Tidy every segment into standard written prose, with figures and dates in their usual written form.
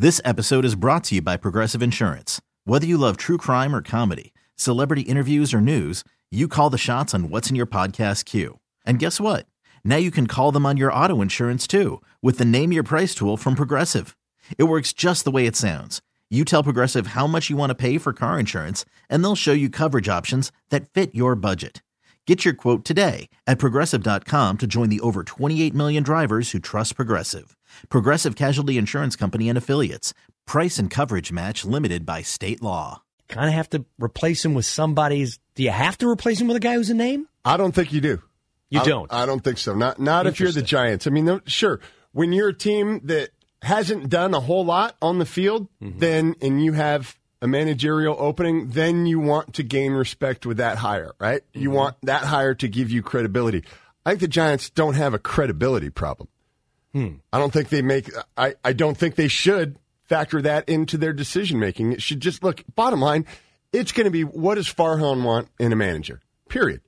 This episode is brought to you by Progressive Insurance. Whether you love true crime or comedy, celebrity interviews or news, you call the shots on what's in your podcast queue. And guess what? Now you can call them on your auto insurance too with the Name Your Price tool from Progressive. It works just the way it sounds. You tell Progressive how much you want to pay for car insurance, and they'll show you coverage options that fit your budget. Get your quote today at Progressive.com to join the over 28 million drivers who trust Progressive. Progressive Casualty Insurance Company and Affiliates. Price and coverage match limited by state law. Kind of have to replace him with somebody's. Do you have to replace him with a guy who's a name? I don't think you do. You don't? I don't think so. Not if you're the Giants. I mean, sure. When you're a team that hasn't done a whole lot on the field, then and you have a managerial opening, then you want to gain respect with that hire, right? You want that hire to give you credibility. I think the Giants don't have a credibility problem. I don't think they make. I don't think they should factor that into their decision making. It should just look. Bottom line, it's going to be what does Farhan want in a manager? Period.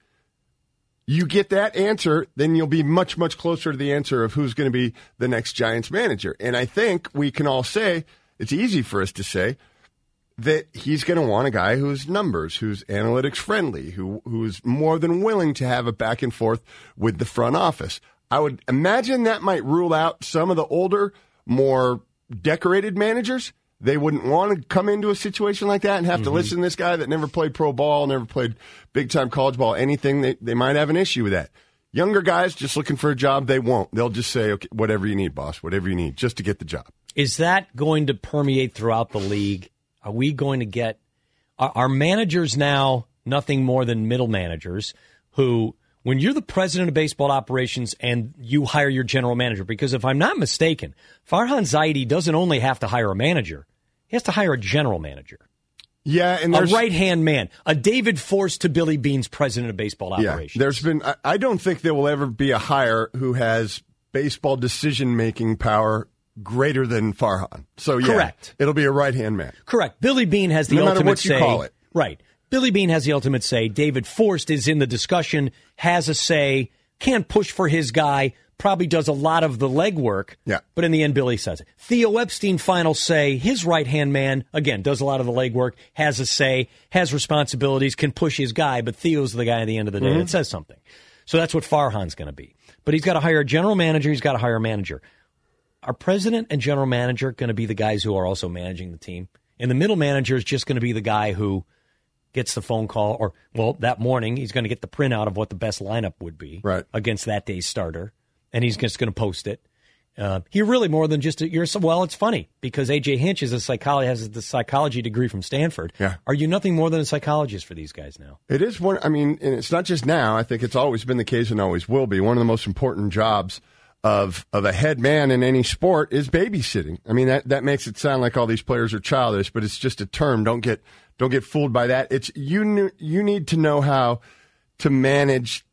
You get that answer, then you'll be much, much closer to the answer of who's going to be the next Giants manager. And I think we can all say, it's easy for us to say, that he's going to want a guy who's numbers, who's analytics friendly, who's more than willing to have a back and forth with the front office. I would imagine that might rule out some of the older, more decorated managers. They wouldn't want to come into a situation like that and have to listen to this guy that never played pro ball, never played big-time college ball, anything. They might have an issue with that. Younger guys just looking for a job, they won't. They'll just say, okay, whatever you need, boss, whatever you need, just to get the job. Is that going to permeate throughout the league? Are we going to get our managers now nothing more than middle managers who, when you're the president of baseball operations and you hire your general manager, because if I'm not mistaken, Farhan Zaidi doesn't only have to hire a manager, he has to hire a general manager. Yeah, and a right-hand man, a David Force to Billy Beane's president of baseball operations. There's been, I don't think there will ever be a hire who has baseball decision-making power greater than Farhan. So, yeah, correct. It'll be a right-hand man. Correct. Billy Beane has the no ultimate matter what say. You call it. Right. Billy Beane has the ultimate say. David Forst is in the discussion, has a say, can't push for his guy, probably does a lot of the legwork. Yeah. But in the end, Billy says it. Theo Epstein, final say, his right-hand man, again, does a lot of the legwork, has a say, has responsibilities, can push his guy, but Theo's the guy at the end of the day that says something. So that's what Farhan's going to be. But he's got to hire a general manager, he's got to hire a manager. Are president and general manager going to be the guys who are also managing the team? And the middle manager is just going to be the guy who gets the phone call, or, well, that morning he's going to get the printout of what the best lineup would be against that day's starter, and he's just going to post it. You're really more than just well, it's funny because A.J. Hinch is has the psychology degree from Stanford. Yeah. Are you nothing more than a psychologist for these guys now? It is one. I mean, and it's not just now. I think it's always been the case and always will be. One of the most important jobs of a head man in any sport is babysitting. I mean, that makes it sound like all these players are childish, but it's just a term. Don't get fooled by that. It's you need to know how to manage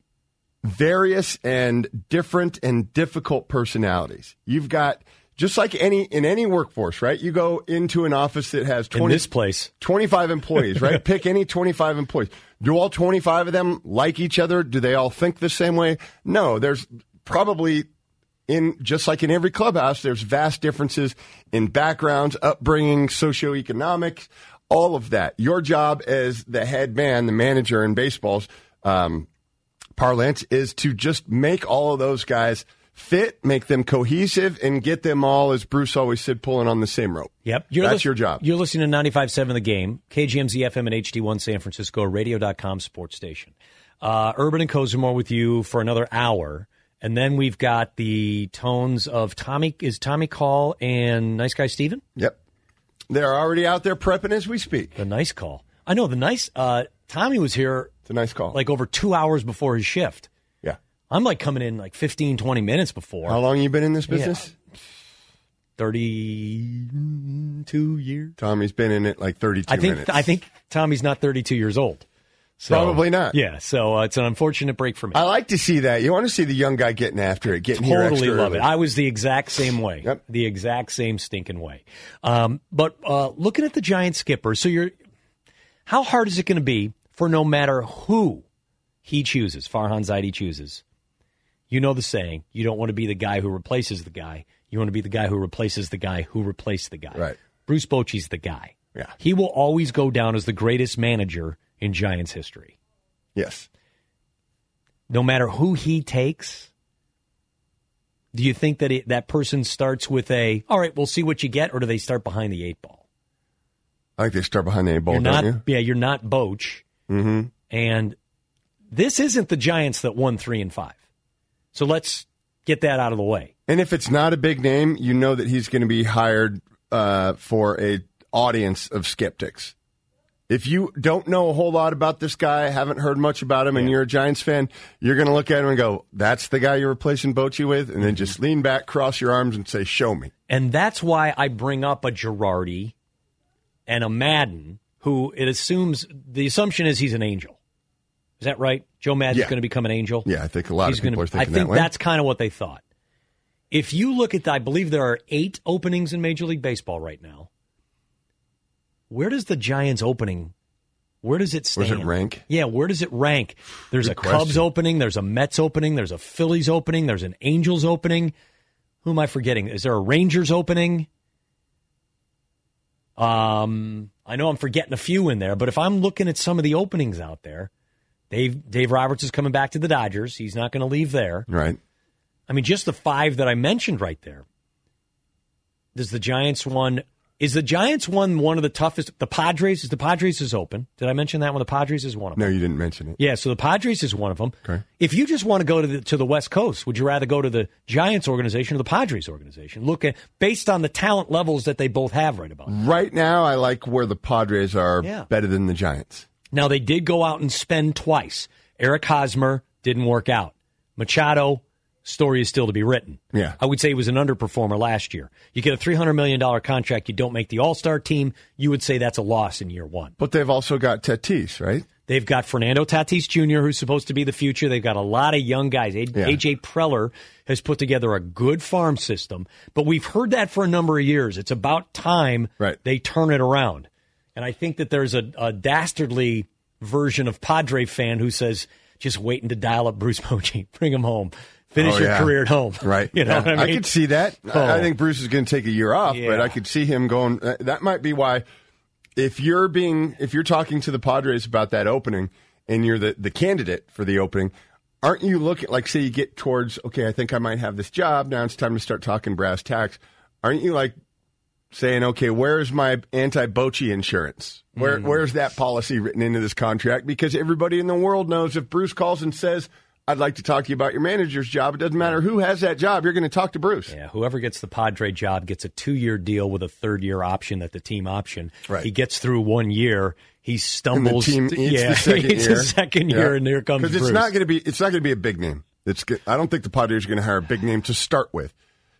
various and different and difficult personalities. You've got, just like in any workforce, right? You go into an office that has 25 employees, right? Pick any 25 employees. Do all 25 of them like each other? Do they all think the same way? No, there's probably, just like in every clubhouse, there's vast differences in backgrounds, upbringing, socioeconomics, all of that. Your job as the head man, the manager in baseball's parlance, is to just make all of those guys fit, make them cohesive, and get them all, as Bruce always said, pulling on the same rope. Yep. That's your job. You're listening to 95.7 The Game, KGMZ FM and HD1 San Francisco, radio.com sports station. Urban and Kozumor with you for another hour. And then we've got the tones of Tommy Call and Nice Guy Steven? Yep. They're already out there prepping as we speak. The Nice Call. I know, Tommy was here. It's a nice call. Like over 2 hours before his shift. Yeah. I'm like coming in like 15, 20 minutes before. How long you been in this business? Yeah. 32 years. Tommy's been in it like 32 minutes. I think Tommy's not 32 years old. So, probably not. Yeah, so it's an unfortunate break for me. I like to see that. You want to see the young guy getting after it, getting here extra Totally love early. it. I was the exact same way. Yep. The exact same stinking way. But looking at the Giants skipper, how hard is it going to be for no matter who he chooses, Farhan Zaidi chooses? You know the saying, you don't want to be the guy who replaces the guy. You want to be the guy who replaces the guy who replaced the guy. Right. Bruce Bochy's the guy. Yeah. He will always go down as the greatest manager in Giants history. Yes. No matter who he takes, do you think that that person starts with all right, we'll see what you get, or do they start behind the 8 ball? I think they start behind the 8 ball, don't you? Yeah, you're not Boch. Mm-hmm. And this isn't the Giants that won 3-5. So let's get that out of the way. And if it's not a big name, you know that he's going to be hired for a audience of skeptics. If you don't know a whole lot about this guy, haven't heard much about him, and you're a Giants fan, you're going to look at him and go, that's the guy you're replacing Bochy with? And then just lean back, cross your arms, and say, show me. And that's why I bring up a Girardi and a Madden, who the assumption is he's an angel. Is that right? Joe Madden's going to become an angel? Yeah, I think a lot of people are thinking that way. I think that's kind of what they thought. If you look at, I believe there are 8 openings in Major League Baseball right now. Where does the Giants opening, where does it stand? Where does it rank? Yeah, where does it rank? There's a Cubs opening, there's a Mets opening, there's a Phillies opening, there's an Angels opening. Who am I forgetting? Is there a Rangers opening? I know I'm forgetting a few in there, but if I'm looking at some of the openings out there, Dave Roberts is coming back to the Dodgers. He's not going to leave there. Right. I mean, just the 5 that I mentioned right there. Is the Giants one of the toughest? The Padres is open. Did I mention that one? The Padres is one of them. No, you didn't mention it. Yeah, so the Padres is one of them. Okay. If you just want to go to the West Coast, would you rather go to the Giants organization or the Padres organization? Look at based on the talent levels that they both have right about now. Right now, I like where the Padres are better than the Giants. Now, they did go out and spend twice. Eric Hosmer didn't work out. Machado, story is still to be written. Yeah. I would say he was an underperformer last year. You get a $300 million contract, you don't make the All-Star team, you would say that's a loss in year 1. But they've also got Tatis, right? They've got Fernando Tatis Jr., who's supposed to be the future. They've got a lot of young guys. A.J. Preller has put together a good farm system. But we've heard that for a number of years. It's about time they turn it around. And I think that there's a dastardly version of Padre fan who says, just waiting to dial up Bruce Bochy. Bring him home. Finish your career at home. Right. You know what I mean? I could see that. I think Bruce is going to take a year off, but I could see him going. That might be why if you're talking to the Padres about that opening and you're the candidate for the opening, aren't you looking, like, say you get towards, okay, I think I might have this job. Now it's time to start talking brass tacks. Aren't you like saying, okay, where's my anti-Bochy insurance? Where's that policy written into this contract? Because everybody in the world knows if Bruce calls and says, I'd like to talk to you about your manager's job, it doesn't matter who has that job, you're going to talk to Bruce. Yeah, whoever gets the Padre job gets a 2-year deal with a 3rd-year option at the team option. Right. He gets through 1 year, he stumbles. And the team eats the second year, and here comes Bruce. Because it's not going to be a big name. I don't think the Padres are going to hire a big name to start with.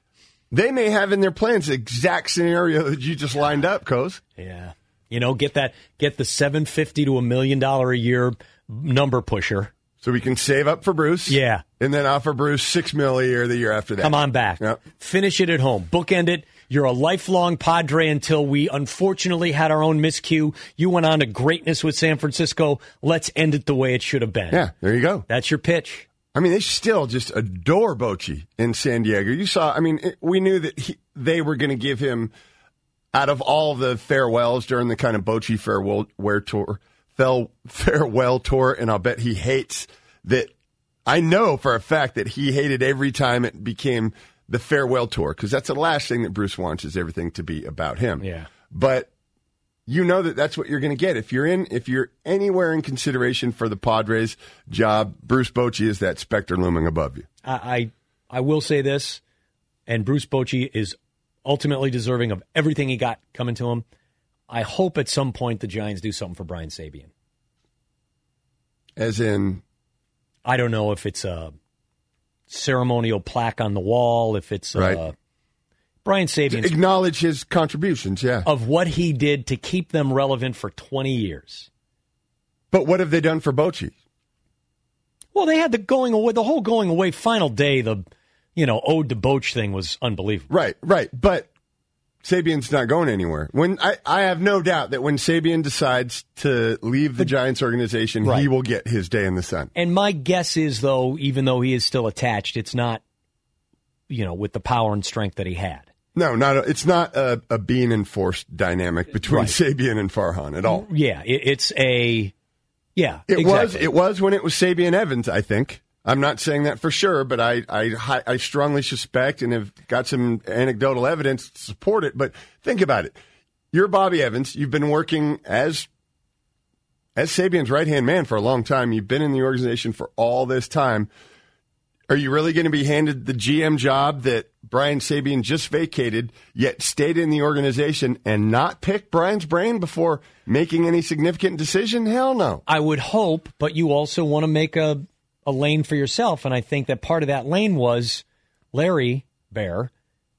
They may have in their plans the exact scenario that you just lined up, Coz. Yeah. Get the $750,000 to $1 million a year number pusher. So we can save up for Bruce. Yeah. And then offer Bruce $6 million a year the year after that. Come on back. Yep. Finish it at home. Bookend it. You're a lifelong Padre until we unfortunately had our own miscue. You went on to greatness with San Francisco. Let's end it the way it should have been. Yeah, there you go. That's your pitch. I mean, they still just adore Bochy in San Diego. You saw, we knew that they were going to give him, out of all the farewells during the kind of Bochy farewell tour, and I'll bet he hates that. I know for a fact that he hated every time it became the farewell tour, because that's the last thing that Bruce wants, is everything to be about him. Yeah. But you know that's what you're going to get. If you're anywhere in consideration for the Padres job, Bruce Bochy is that specter looming above you. I will say this, and Bruce Bochy is ultimately deserving of everything he got coming to him. I hope at some point the Giants do something for Brian Sabean. As in? I don't know if it's a ceremonial plaque on the wall, if it's Brian Sabean. Acknowledge his contributions, yeah. Of what he did to keep them relevant for 20 years. But what have they done for Bochy? Well, they had the whole going away final day, the ode to Boch thing was unbelievable. Right. But Sabean's not going anywhere. When I have no doubt that when Sabean decides to leave the Giants organization, he will get his day in the sun. And my guess is, though, even though he is still attached, it's not with the power and strength that he had. No, it's not a being enforced dynamic between Sabian and Farhan at all. Yeah, it was when it was Sabian Evans, I think. I'm not saying that for sure, but I strongly suspect and have got some anecdotal evidence to support it. But think about it. You're Bobby Evans. You've been working as Sabian's right-hand man for a long time. You've been in the organization for all this time. Are you really going to be handed the GM job that Brian Sabian just vacated, yet stayed in the organization and not pick Brian's brain before making any significant decision? Hell no. I would hope, but you also want to make a lane for yourself, and I think that part of that lane was Larry Bear.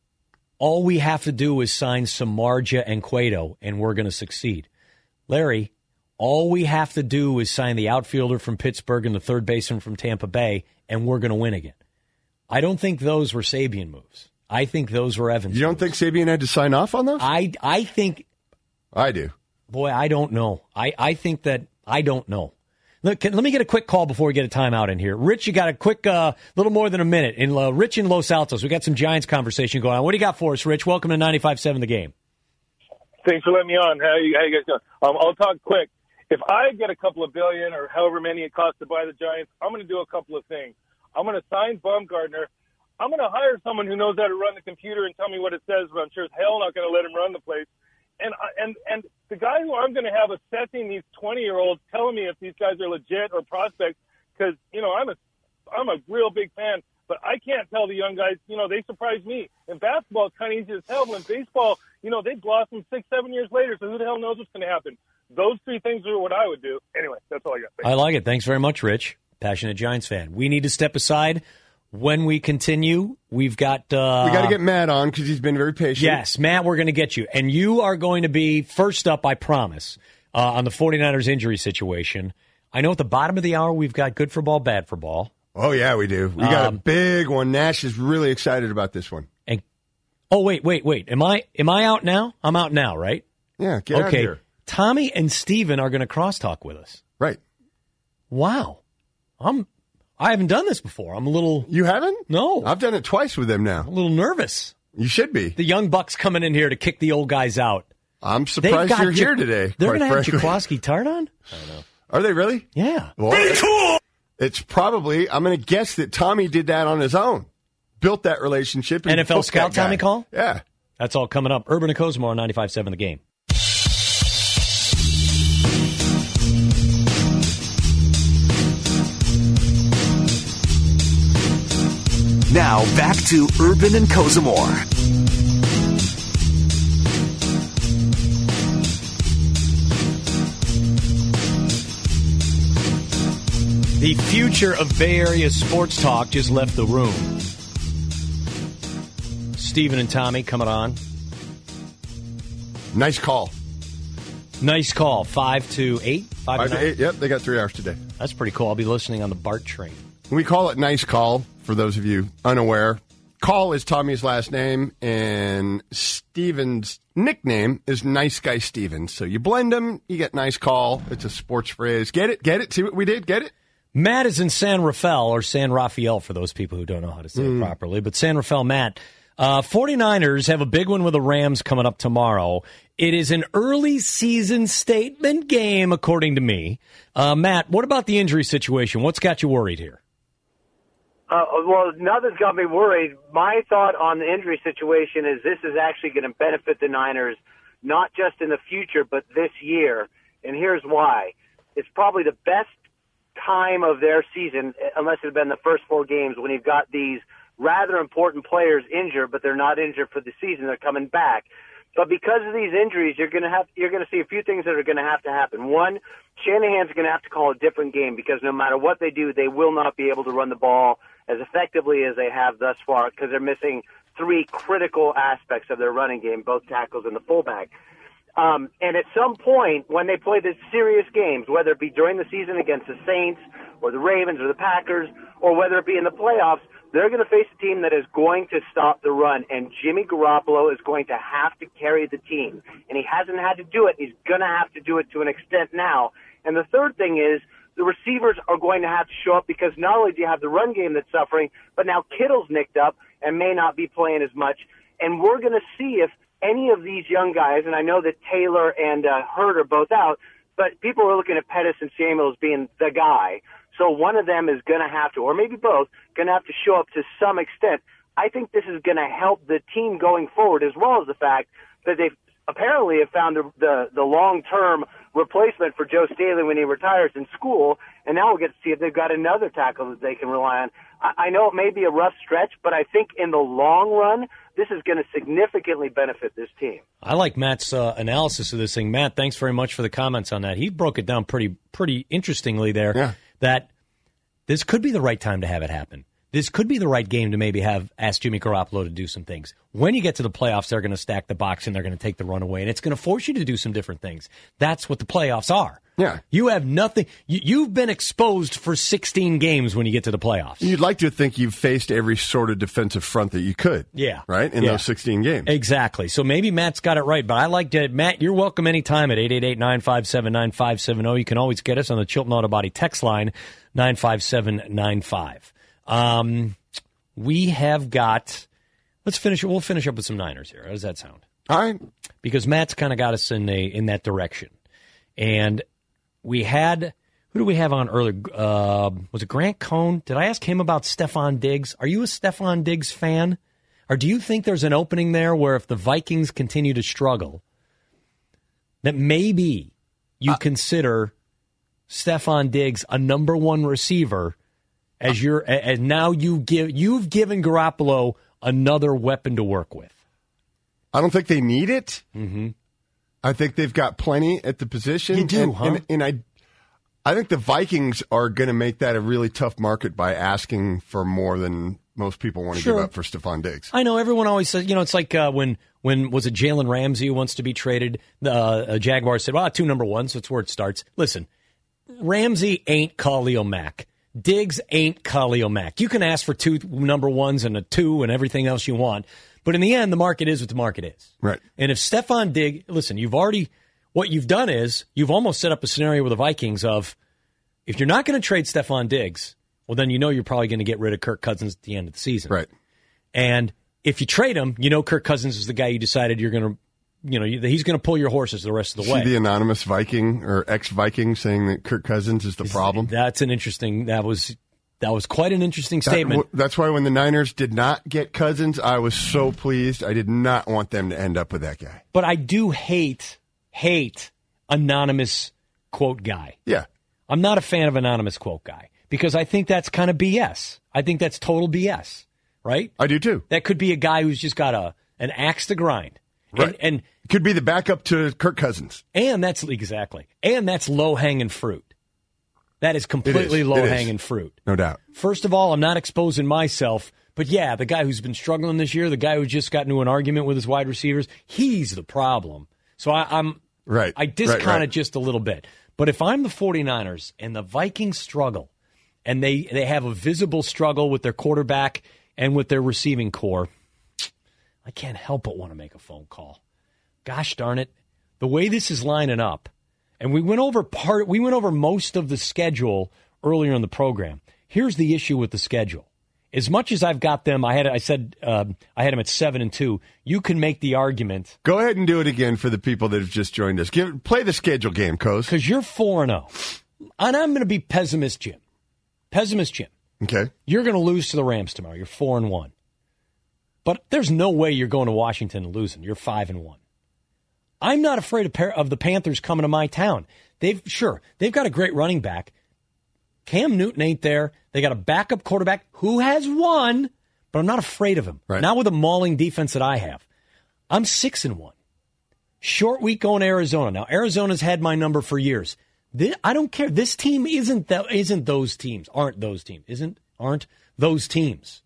All we have to do is sign Samardzija and Cueto, and we're going to succeed. Larry, all we have to do is sign the outfielder from Pittsburgh and the third baseman from Tampa Bay, and we're going to win again. I don't think those were Sabian moves. I think those were Evans. You don't think Sabian had to sign off on those? I think. I do. Boy, I don't know. I think that I don't know. Look, let me get a quick call before we get a timeout in here. Rich, you got a quick, little more than a minute. Rich in Los Altos, we got some Giants conversation going on. What do you got for us, Rich? Welcome to 95.7 The Game. Thanks for letting me on. How you guys doing? I'll talk quick. If I get a couple of billion or however many it costs to buy the Giants, I'm going to do a couple of things. I'm going to sign Baumgartner. I'm going to hire someone who knows how to run the computer and tell me what it says, but I'm sure as hell not going to let him run the place. And the guy who I'm going to have assessing these 20-year-olds, telling me if these guys are legit or prospects, because, I'm a real big fan, but I can't tell the young guys, they surprise me. In basketball, it's kind of easy as hell, but in baseball, they blossom 6-7 years later, so who the hell knows what's going to happen? Those three things are what I would do. Anyway, that's all I got. Thanks. I like it. Thanks very much, Rich. Passionate Giants fan. We need to step aside. When we continue, we've got... we got to get Matt on because he's been very patient. Yes, Matt, we're going to get you. And you are going to be first up, I promise, on the 49ers injury situation. I know at the bottom of the hour we've got good for ball, bad for ball. Oh, yeah, we do. We got a big one. Nash is really excited about this one. And wait. Am I out now? I'm out now, right? Yeah, get out here. Tommy and Steven are going to crosstalk with us. Right. Wow. I haven't done this before. I'm a little... You haven't? No. I've done it twice with them now. I'm a little nervous. You should be. The young bucks coming in here to kick the old guys out. I'm surprised you're here today. They're going to have Jaquaski Tart on? I don't know. Are they really? Yeah. Well, very cool. It's probably... I'm going to guess that Tommy did that on his own. Built that relationship. And NFL scout Tommy call? Yeah. That's all coming up. Urban and Cosmo on 95.7 The Game. Now, back to Urban and Cosmore. The future of Bay Area sports talk just left the room. Steven and Tommy coming on. Nice call. Nice call. 5 to 8? 5 to 8, yep. They got 3 hours today. That's pretty cool. I'll be listening on the BART train. We call it nice call, for those of you unaware. Call is Tommy's last name, and Steven's nickname is Nice Guy Steven. So you blend them, you get nice call. It's a sports phrase. Get it? Get it? See what we did? Get it? Matt is in San Rafael, or San Rafael for those people who don't know how to say it properly. But San Rafael, Matt. 49ers have a big one with the Rams coming up tomorrow. It is an early season statement game, according to me. Matt, what about the injury situation? What's got you worried here? Well, nothing's got me worried. My thought on the injury situation is this is actually going to benefit the Niners, not just in the future, but this year. And here's why. It's probably the best time of their season, unless it had been the first 4 games, when you've got these rather important players injured, but they're not injured for the season. They're coming back. But because of these injuries, you're going to see a few things that are going to have to happen. One, Shanahan's going to have to call a different game because no matter what they do, they will not be able to run the ball as effectively as they have thus far because they're missing 3 critical aspects of their running game, both tackles and the fullback. And at some point, when they play the serious games, whether it be during the season against the Saints or the Ravens or the Packers, or whether it be in the playoffs, they're going to face a team that is going to stop the run, and Jimmy Garoppolo is going to have to carry the team. And he hasn't had to do it. He's going to have to do it to an extent now. And the third thing is the receivers are going to have to show up because not only do you have the run game that's suffering, but now Kittle's nicked up, and may not be playing as much. And we're going to see if any of these young guys, and I know that Taylor and Hurd are both out, but people are looking at Pettis and Samuels being the guy. So one of them is going to have to, or maybe both, going to have to show up to some extent. I think this is going to help the team going forward, as well as the fact that they apparently have found the long-term replacement for Joe Staley when he retires in school, and now we'll get to see if they've got another tackle that they can rely on. I know it may be a rough stretch, but I think in the long run, this is going to significantly benefit this team. I like Matt's analysis of this thing. Matt, thanks very much for the comments on that. He broke it down pretty interestingly that this could be the right time to have it happen. This could be the right game to maybe ask Jimmy Garoppolo to do some things. When you get to the playoffs, they're going to stack the box and they're going to take the run away, and it's going to force you to do some different things. That's what the playoffs are. Yeah. You have nothing. You've been exposed for 16 games when you get to the playoffs. You'd like to think you've faced every sort of defensive front that you could. Yeah. Right? In those 16 games. Exactly. So maybe Matt's got it right, but I like to, Matt, you're welcome anytime at 888-957-9570. You can always get us on the Chilton Auto Body text line, 95795. We have got, we'll finish up with some Niners here. How does that sound? All right. Because Matt's kind of got us in that direction. And we had, who do we have on earlier? Was it Grant Cohn? Did I ask him about Stephon Diggs? Are you a Stephon Diggs fan? Or do you think there's an opening there where if the Vikings continue to struggle, that maybe you consider Stephon Diggs a number one receiver as now you've given Garoppolo another weapon to work with? I don't think they need it. Mm-hmm. I think they've got plenty at the position. You do, huh? And I think the Vikings are going to make that a really tough market by asking for more than most people want to give up for Stephon Diggs. I know everyone always says, it's like when was it Jalen Ramsey who wants to be traded? The Jaguars said, 2 number ones, so it's where it starts. Listen, Ramsey ain't Khalil Mack. Diggs ain't Khalil Mack. You can ask for 2 number ones and a 2 and everything else you want. But in the end, the market is what the market is. Right. And if Stephon Diggs, listen, what you've done is you've almost set up a scenario with the Vikings of, if you're not going to trade Stephon Diggs, well, then you're probably going to get rid of Kirk Cousins at the end of the season. Right. And if you trade him, Kirk Cousins is the guy you decided you're going to, he's going to pull your horses the rest of the way. See the anonymous Viking or ex-Viking saying that Kirk Cousins is the problem? That's an interesting, that was quite an interesting statement. That's why when the Niners did not get Cousins, I was so pleased. I did not want them to end up with that guy. But I do hate anonymous quote guy. Yeah. I'm not a fan of anonymous quote guy because I think that's kind of BS. I think that's total BS, right? I do too. That could be a guy who's just got an axe to grind. Right. And could be the backup to Kirk Cousins. And that's low-hanging fruit. That is completely low-hanging fruit. No doubt. First of all, I'm not exposing myself, but yeah, the guy who's been struggling this year, the guy who just got into an argument with his wide receivers, he's the problem. So I discount it just a little bit. But if I'm the 49ers and the Vikings struggle, and they have a visible struggle with their quarterback and with their receiving core, I can't help but want to make a phone call. Gosh darn it. The way this is lining up, and we went over most of the schedule earlier in the program. Here's the issue with the schedule. As much as I've got them, I had them at 7-2. You can make the argument. Go ahead and do it again for the people that have just joined us. Play the schedule game, Coase. Because you're 4-0. And I'm going to be pessimist Jim. Okay. You're going to lose to the Rams tomorrow. You're 4-1. But there's no way you're going to Washington and losing. You're 5-1. I'm not afraid of the Panthers coming to my town. They've got a great running back. Cam Newton ain't there. They got a backup quarterback who has won, but I'm not afraid of him. Right. Not with a mauling defense that I have. I'm 6-1. Short week going to Arizona. Now, Arizona's had my number for years. I don't care. This team isn't those teams. Aren't those teams.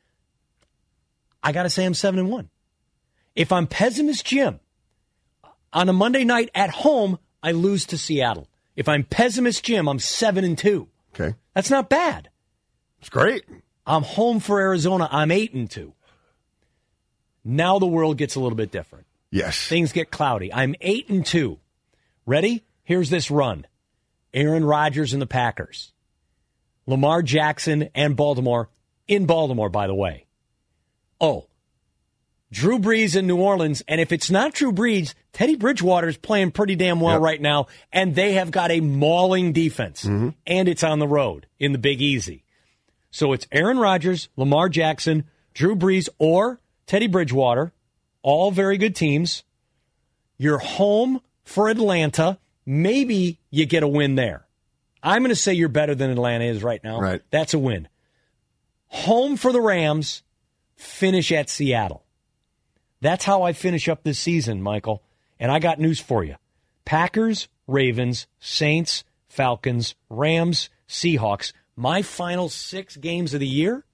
I got to say I'm 7-1. If I'm pessimist Jim, on a Monday night at home, I lose to Seattle. If I'm pessimist Jim, I'm 7-2. Okay. That's not bad. It's great. I'm home for Arizona. I'm 8-2. Now the world gets a little bit different. Yes. Things get cloudy. I'm 8-2. Ready? Here's this run. Aaron Rodgers and the Packers. Lamar Jackson and Baltimore. In Baltimore, by the way. Oh, Drew Brees in New Orleans, and if it's not Drew Brees, Teddy Bridgewater is playing pretty damn well right now, and they have got a mauling defense, and it's on the road in the Big Easy. So it's Aaron Rodgers, Lamar Jackson, Drew Brees, or Teddy Bridgewater, all very good teams. You're home for Atlanta. Maybe you get a win there. I'm going to say you're better than Atlanta is right now. Right. That's a win. Home for the Rams, finish at Seattle. That's how I finish up this season, Michael. And I got news for you. Packers, Ravens, Saints, Falcons, Rams, Seahawks. My final 6 games of the year,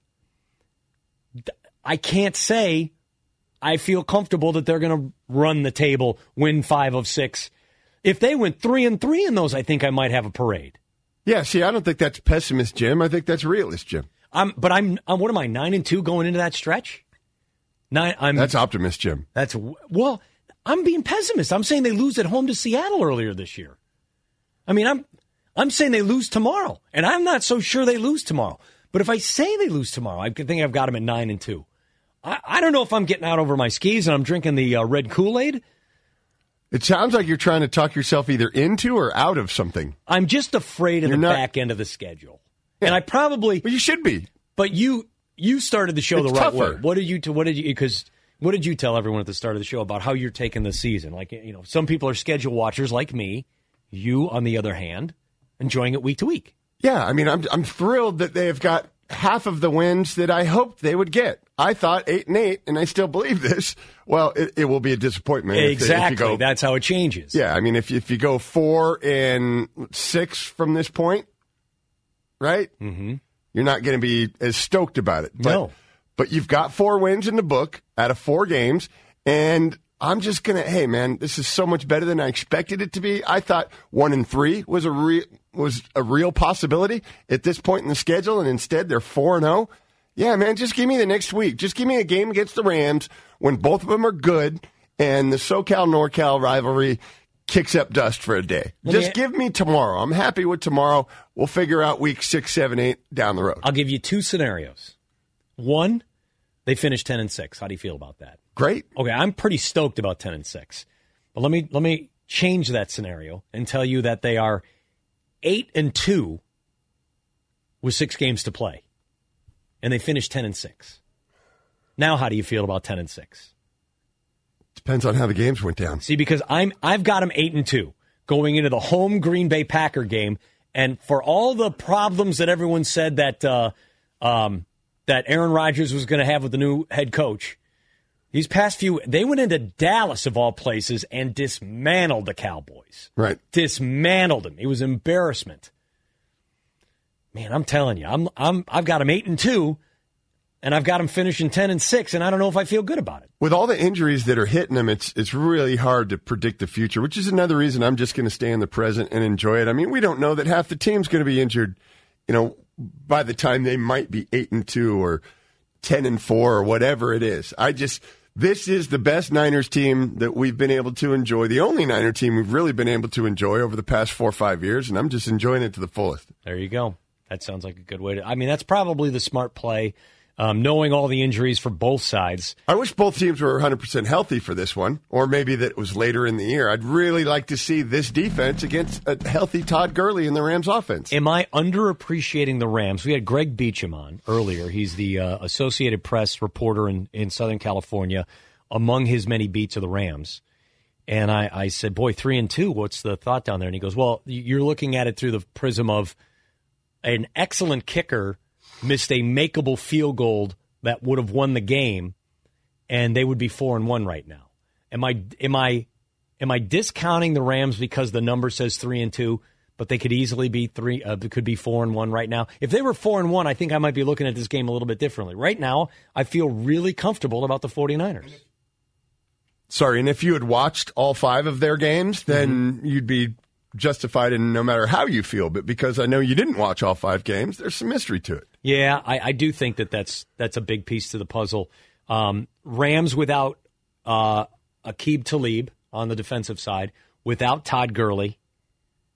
I can't say I feel comfortable that they're going to run the table, win 5 of 6. If they went 3-3 in those, I think I might have a parade. Yeah, see, I don't think that's pessimist, Jim. I think that's realist, Jim. I'm what am I, 9-2 going into that stretch? That's optimist, Jim. Well, I'm being pessimist. I'm saying they lose at home to Seattle earlier this year. I mean, I'm saying they lose tomorrow, and I'm not so sure they lose tomorrow. But if I say they lose tomorrow, I think I've got them at 9-2. I don't know if I'm getting out over my skis and I'm drinking the red Kool-Aid. It sounds like you're trying to talk yourself either into or out of something. I'm just afraid of back end of the schedule. Yeah. And I probably... Well, you should be. But you started the show it's the right tougher. way. What did you tell everyone at the start of the show about how you're taking the season? Like, you know, some people are schedule watchers like me. You, on the other hand, enjoying it week to week. Yeah, I mean, I'm thrilled that they've got half of the wins that I hoped they would get. I thought 8-8, and I still believe this. Well, it will be a disappointment. Exactly. If you go, that's how it changes. Yeah, I mean, if you go 4-6 from this point, right? Mm-hmm. You're not going to be as stoked about it. But you've got 4 wins in the book out of 4 games, and I'm just going to, hey, man, this is so much better than I expected it to be. I thought 1-3 was a real possibility at this point in the schedule, and instead they're 4-0. Yeah, man, just give me the next week. Just give me a game against the Rams when both of them are good and the SoCal-NorCal rivalry kicks up dust for a day. Just give me tomorrow. I'm happy with tomorrow. We'll figure out week 6, 7, 8 down the road. I'll give you 2 scenarios. 1, they finish 10-6. How do you feel about that? Great. Okay, I'm pretty stoked about 10-6. But let me change that scenario and tell you that they are 8-2 with 6 games to play. And they finish 10-6. Now how do you feel about 10-6? Depends on how the games went down. See, because I've got them 8-2 going into the home Green Bay Packer game, and for all the problems that everyone said that that Aaron Rodgers was going to have with the new head coach, these past few, they went into Dallas of all places and dismantled the Cowboys. Right, dismantled them. It was embarrassment. Man, I'm telling you, I've got them 8-2. And I've got them finishing 10-6, and I don't know if I feel good about it. With all the injuries that are hitting them, it's really hard to predict the future, which is another reason I'm just going to stay in the present and enjoy it. I mean, we don't know that half the team's going to be injured, by the time they might be 8-2 or 10-4 or whatever it is. This is the best Niners team that we've been able to enjoy, the only Niner team we've really been able to enjoy over the past 4 or 5 years, and I'm just enjoying it to the fullest. There you go. That sounds like a good way to. I mean, that's probably the smart play. Knowing all the injuries for both sides. I wish both teams were 100% healthy for this one, or maybe that it was later in the year. I'd really like to see this defense against a healthy Todd Gurley in the Rams offense. Am I underappreciating the Rams? We had Greg Beacham on earlier. He's the Associated Press reporter in Southern California, among his many beats of the Rams. And I said, boy, 3-2, what's the thought down there? And he goes, well, you're looking at it through the prism of an excellent kicker missed a makeable field goal that would have won the game, and they would be 4-1 right now. Am I discounting the Rams because the number says 3-2, but they could easily be 4-1 right now? If they were 4-1, I think I might be looking at this game a little bit differently. Right now, I feel really comfortable about the 49ers. Sorry, and if you had watched all 5 of their games, then you'd be justified in no matter how you feel, but because I know you didn't watch all 5 games, there's some mystery to it. Yeah, I do think that's a big piece to the puzzle. Rams without Aqib Talib on the defensive side, without Todd Gurley.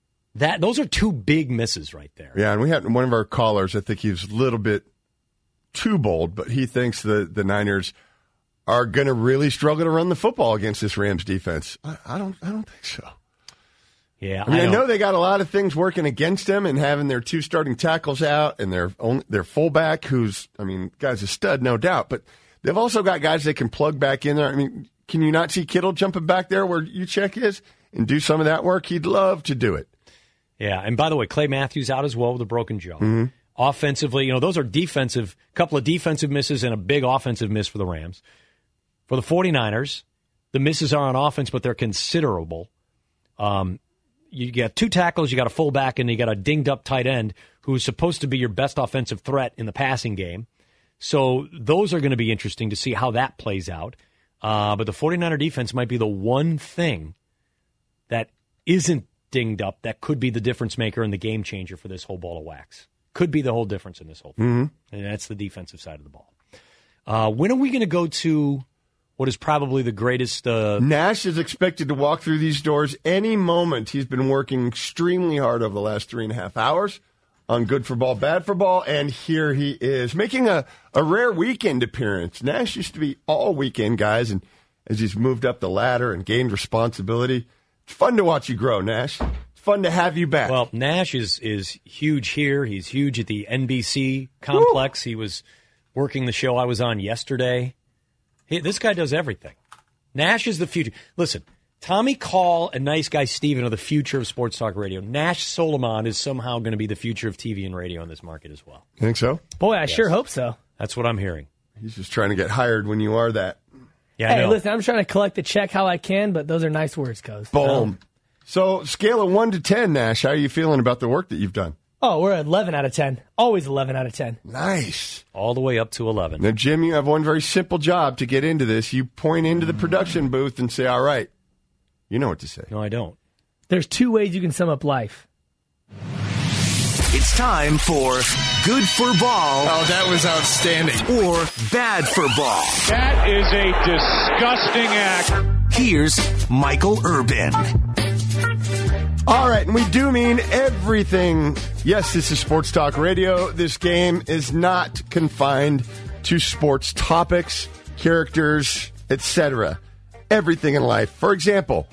Those are 2 big misses right there. Yeah, and we had one of our callers, I think he was a little bit too bold, but he thinks the Niners are going to really struggle to run the football against this Rams defense. I don't think so. Yeah, I know they got a lot of things working against them, and having their 2 starting tackles out and their fullback, who's, guy's a stud, no doubt. But they've also got guys they can plug back in there. Can you not see Kittle jumping back there where Juszczyk is and do some of that work? He'd love to do it. Yeah, and by the way, Clay Matthews out as well with a broken jaw. Mm-hmm. Offensively, those are couple of defensive misses and a big offensive miss for the Rams. For the 49ers, the misses are on offense, but they're considerable. You got 2 tackles, you got a fullback, and you got a dinged-up tight end who's supposed to be your best offensive threat in the passing game. So those are going to be interesting to see how that plays out. But the 49er defense might be the one thing that isn't dinged up that could be the difference maker and the game changer for this whole ball of wax. Could be the whole difference in this whole thing. Mm-hmm. And that's the defensive side of the ball. When are we going to go to what is probably the greatest... Nash is expected to walk through these doors any moment. He's been working extremely hard over the last 3.5 hours on Good for Ball, Bad for Ball, and here he is, making a rare weekend appearance. Nash used to be all weekend, guys, and as he's moved up the ladder and gained responsibility, it's fun to watch you grow, Nash. It's fun to have you back. Well, Nash is huge here. He's huge at the NBC complex. Woo! He was working the show I was on yesterday. This guy does everything. Nash is the future. Listen, Tommy Call and Nice Guy Steven are the future of sports talk radio. Nash Solomon is somehow going to be the future of TV and radio in this market as well. You think so? Boy, I sure hope so. That's what I'm hearing. He's just trying to get hired when you are that. Yeah, hey, listen, I'm trying to collect the check how I can, but those are nice words, Coz. Boom. So, scale of 1 to 10, Nash, how are you feeling about the work that you've done? Oh, we're at 11 out of 10. Always 11 out of 10. Nice. All the way up to 11. Now, Jim, you have one very simple job to get into this. You point into the production booth and say, all right, you know what to say. No, I don't. There's 2 ways you can sum up life. It's time for Good for Ball. Oh, that was outstanding. Or Bad for Ball. That is a disgusting act. Here's Michael Urban. All right, and we do mean everything. Yes, this is Sports Talk Radio. This game is not confined to sports topics, characters, etc. Everything in life. For example,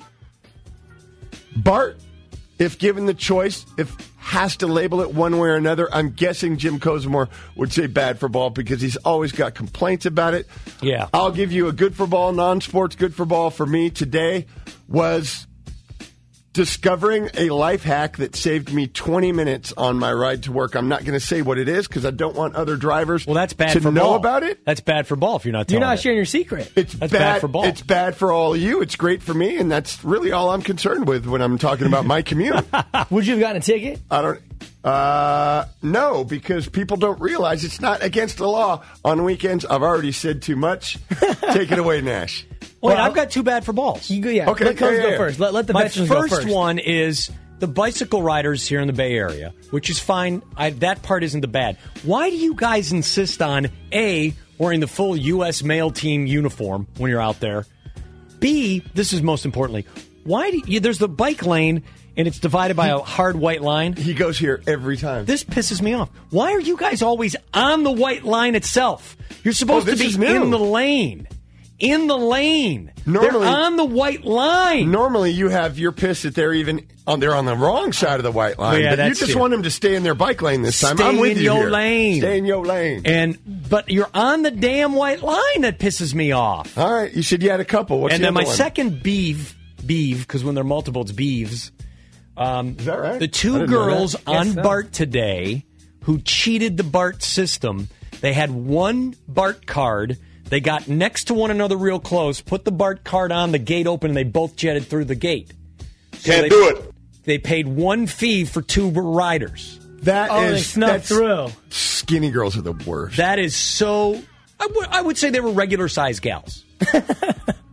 Bart, if given the choice, has to label it one way or another, I'm guessing Jim Cozumore would say bad for ball because he's always got complaints about it. Yeah. I'll give you a good for ball, non-sports good for ball for me today was discovering a life hack that saved me 20 minutes on my ride to work. I'm not going to say what it is because I don't want other drivers that's bad to for know ball. about it. That's bad for ball if you're not telling You're not it. sharing your secret. That's bad for ball. It's bad for all of you. It's great for me, and that's really all I'm concerned with when I'm talking about my commute. Would you have gotten a ticket? I don't. No, because people don't realize it's not against the law on weekends. I've already said too much. Take it away, Nash. Wait, I've got 2 bad for balls. Yeah. Okay, let Coz go first. Let the veterans go first. My first one is the bicycle riders here in the Bay Area, which is fine. That part isn't the bad. Why do you guys insist on, A, wearing the full U.S. male team uniform when you're out there? B, this is most importantly, there's the bike lane and it's divided by a hard white line. He goes here every time. This pisses me off. Why are you guys always on the white line itself? You're supposed to be in the lane. In the lane. Normally, they're on the white line. Normally, you have your piss that they're on the wrong side of the white line. Yeah, but you just want them to stay in their bike lane this time. Stay I'm with in you your here. lane. Stay in your lane. But you're on the damn white line. That pisses me off. All right, you said you had a couple. What's and the then other my one? second beeve, because when they're multiple, it's beeves. Is that right? The 2 girls on BART today who cheated the BART system. They had one BART card. They got next to one another real close, put the BART card on, the gate open, and they both jetted through the gate. So Can't do it. They paid 1 fee for 2 riders. They snuck through. Skinny girls are the worst. That is so... I would say they were regular-sized gals.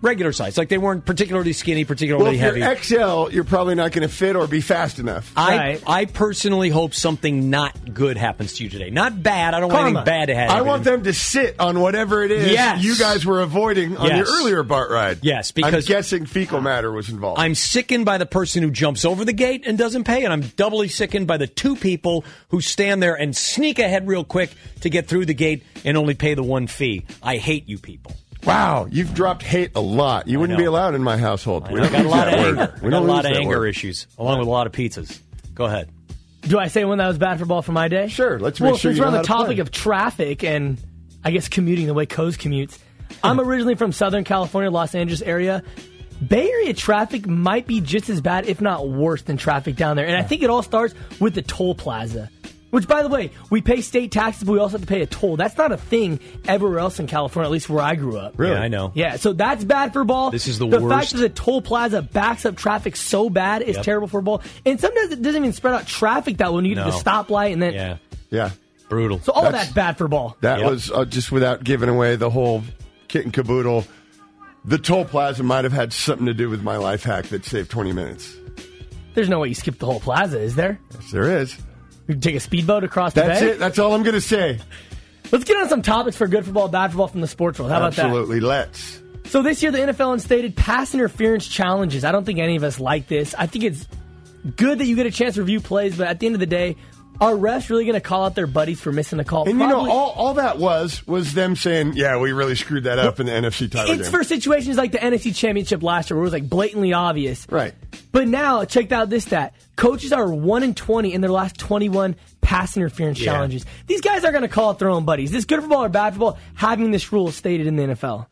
regular size. Like they weren't particularly skinny, particularly heavy. If you're XL, you're probably not going to fit or be fast enough. I personally hope something not good happens to you today. Not bad. I don't want anything bad to happen. I want them to sit on whatever it is you guys were avoiding on your earlier BART ride. Yes, because I'm guessing fecal matter was involved. I'm sickened by the person who jumps over the gate and doesn't pay, and I'm doubly sickened by the two people who stand there and sneak ahead real quick to get through the gate and only pay the one fee. I hate you people. Wow, you've dropped hate a lot. You wouldn't be allowed in my household. We got a lot of anger. We got a lot of anger issues, along with a lot of pizzas. Go ahead. Do I say one that was bad for ball for my day? Sure. Let's make sure since you know we're on how the to topic play. of traffic and I guess commuting the way Coase commutes, I'm originally from Southern California, Los Angeles area. Bay Area traffic might be just as bad, if not worse, than traffic down there. And I think it all starts with the toll plaza. Which, by the way, we pay state taxes, but we also have to pay a toll. That's not a thing everywhere else in California, at least where I grew up. Really? Yeah, I know. Yeah, so that's bad for ball. This is the worst. The fact that the toll plaza backs up traffic so bad is terrible for ball. And sometimes it doesn't even spread out traffic that when you get to the stoplight and then... Yeah. Brutal. So all of that's bad for ball. That was, just without giving away the whole kit and caboodle, the toll plaza might have had something to do with my life hack that saved 20 minutes. There's no way you skip the whole plaza, is there? Yes, there is. You can take a speedboat across the bay? That's it. That's all I'm going to say. Let's get on some topics for good football, bad football from the sports world. How about that? Absolutely. Let's. So this year, the NFL instated pass interference challenges. I don't think any of us like this. I think it's good that you get a chance to review plays, but at the end of the day, are refs really going to call out their buddies for missing a call? And Probably. All that was them saying, yeah, we really screwed that up in the NFC title game. It's for situations like the NFC Championship last year where it was like blatantly obvious. Right. But now, check out this stat. Coaches are 1-20 in their last 21 pass interference challenges. These guys are going to call out their own buddies. Is this good for ball or bad for ball, having this rule stated in the NFL?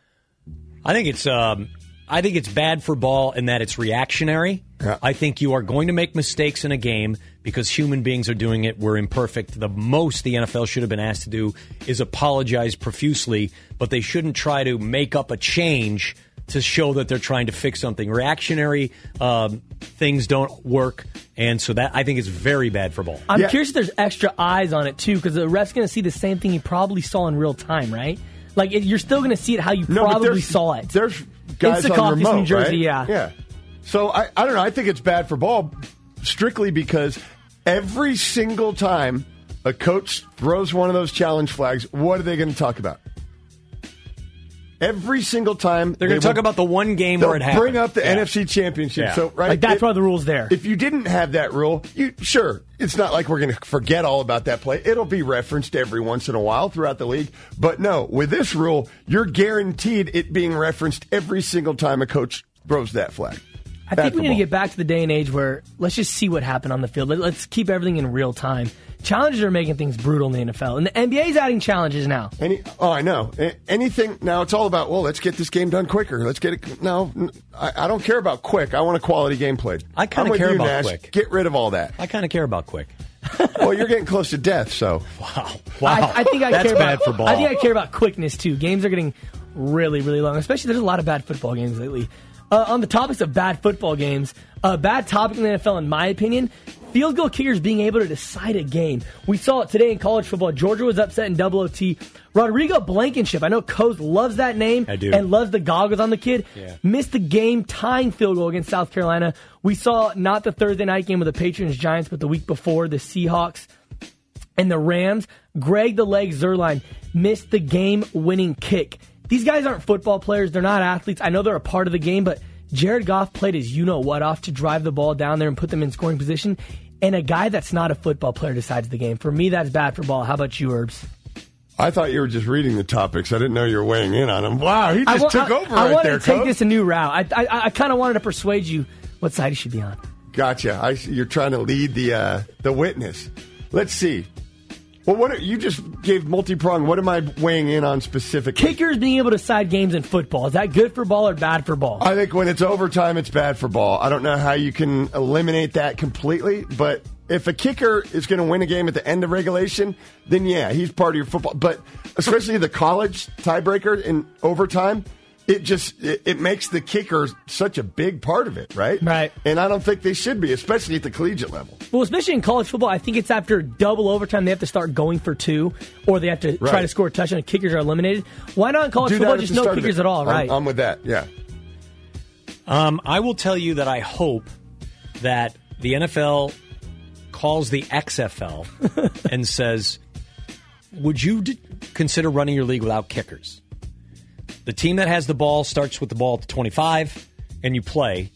I think it's bad for ball in that it's reactionary. Yeah. I think you are going to make mistakes in a game because human beings are doing it. We're imperfect. The most the NFL should have been asked to do is apologize profusely, but they shouldn't try to make up a change to show that they're trying to fix something. Reactionary things don't work, and so that I think is very bad for ball. I'm curious if there's extra eyes on it, too, because the ref's going to see the same thing he probably saw in real time, right? Like, you're still going to see it how you probably saw it. There's guys on remote, New Jersey, right? Yeah. So, I don't know. I think it's bad for ball strictly because every single time a coach throws one of those challenge flags, what are they going to talk about? Every single time they're going to talk about the one game where it happened. Bring up the NFC Championship. Yeah. So like that's why the rule's there. If you didn't have that rule, sure, it's not like we're going to forget all about that play. It'll be referenced every once in a while throughout the league. But no, with this rule, you're guaranteed it being referenced every single time a coach throws that flag. I think we need to get back to the day and age where let's just see what happened on the field. Let's keep everything in real time. Challenges are making things brutal in the NFL. And the NBA's adding challenges now. I know. Anything. Now it's all about, let's get this game done quicker. Let's get it. No, I don't care about quick. I want a quality game played. I kind of care about Nash. Quick. Get rid of all that. I kind of care about quick. Well, you're getting close to death, so. Wow. I think That's care bad about, for ball. I think I care about quickness, too. Games are getting really, really long. Especially there's a lot of bad football games lately. On the topics of bad football games, a bad topic in the NFL, in my opinion, field goal kickers being able to decide a game. We saw it today in college football. Georgia was upset in double OT. Rodrigo Blankenship, I know Coase loves that name and loves the goggles on the kid, missed the game-tying field goal against South Carolina. We saw not the Thursday night game with the Patriots-Giants, but the week before, the Seahawks and the Rams. Greg the Leg Zuerlein missed the game-winning kick. These guys aren't football players. They're not athletes. I know they're a part of the game, but Jared Goff played his you-know-what off to drive the ball down there and put them in scoring position. And a guy that's not a football player decides the game. For me, that's bad for ball. How about you, Herbs? I thought you were just reading the topics. I didn't know you were weighing in on them. Wow, he just took over I wanted there, to take Coach. this a new route. I kind of wanted to persuade you what side you should be on. Gotcha. You're trying to lead the witness. Let's see. Well, you just gave multi-pronged. What am I weighing in on specifically? Kickers being able to decide games in football. Is that good for ball or bad for ball? I think when it's overtime, it's bad for ball. I don't know how you can eliminate that completely, but if a kicker is going to win a game at the end of regulation, then yeah, he's part of your football. But especially the college tiebreaker in overtime, it makes the kicker such a big part of it, right? Right. And I don't think they should be, especially at the collegiate level. Well, especially in college football, I think it's after double overtime they have to start going for two, or they have to try to score a touchdown and kickers are eliminated. Why not in college football just no kickers at all, right? I'm with that, yeah. I will tell you that I hope that the NFL calls the XFL and says, would you consider running your league without kickers? The team that has the ball starts with the ball at the 25, and you play.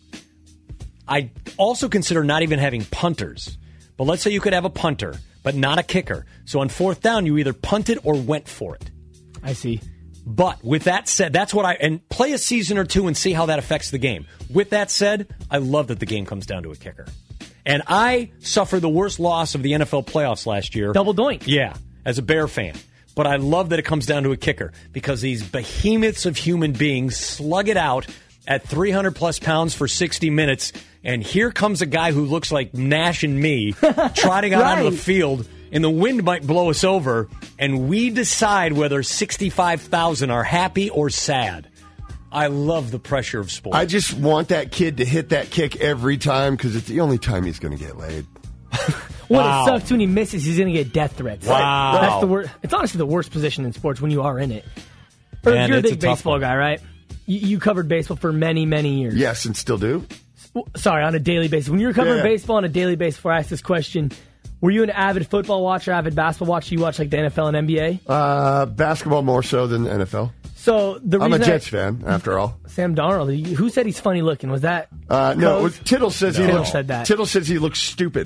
I also consider not even having punters. But let's say you could have a punter, but not a kicker. So on fourth down, you either punted or went for it. I see. But with that said, and play a season or two and see how that affects the game. With that said, I love that the game comes down to a kicker. And I suffered the worst loss of the NFL playoffs last year. Double doink. Yeah, as a Bear fan. But I love that it comes down to a kicker because these behemoths of human beings slug it out at 300-plus pounds for 60 minutes, and here comes a guy who looks like Nash and me trotting out onto the field, and the wind might blow us over, and we decide whether 65,000 are happy or sad. I love the pressure of sports. I just want that kid to hit that kick every time because it's the only time he's going to get laid. Well, it sucks when he misses. He's going to get death threats. Wow. That's the worst. It's honestly the worst position in sports when you are in it. Or you're a big baseball guy, right? You covered baseball for many, many years. Yes, and still do. Sorry, on a daily basis. When you were covering baseball on a daily basis, before I asked this question, were you an avid football watcher, avid basketball watcher? You watch like the NFL and NBA? Basketball more so than NFL. So the reason I'm a Jets fan, after all. Sam Darnold. Who said he's funny looking? Was that? No, it was Tittle says he looks. Said that. Tittle says he looks stupid.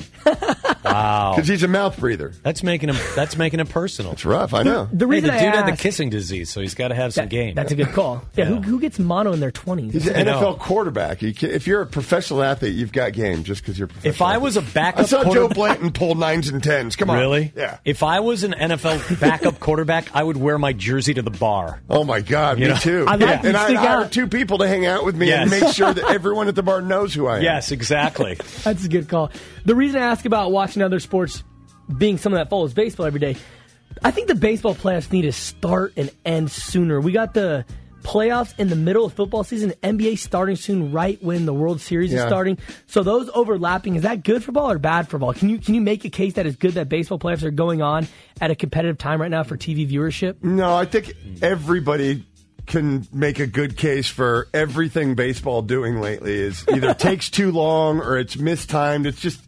Wow, because he's a mouth breather. That's making him personal. It's rough, I know. The reason the dude had the kissing disease, so he's got to have some game. That's a good call. Yeah, who gets mono in their 20s? He's an NFL quarterback. If you're a professional athlete, you've got game just because you're a professional. If I was a backup, I saw Joe Blanton pull 9s and 10s. Come on, really? Yeah. If I was an NFL backup quarterback, I would wear my jersey to the bar. Oh my God, me too. I'd hire two people to hang out with me and make sure that everyone at the bar knows who I am. Yes, exactly. That's a good call. The reason I ask about watching other sports being someone that follows baseball every day, I think the baseball playoffs need to start and end sooner. We got the playoffs in the middle of football season, NBA starting soon, right when the World Series is starting. So those overlapping, is that good for ball or bad for ball? Can you make a case that it's good that baseball playoffs are going on at a competitive time right now for TV viewership? No, I think everybody can make a good case for everything baseball doing lately is either takes too long or it's mistimed.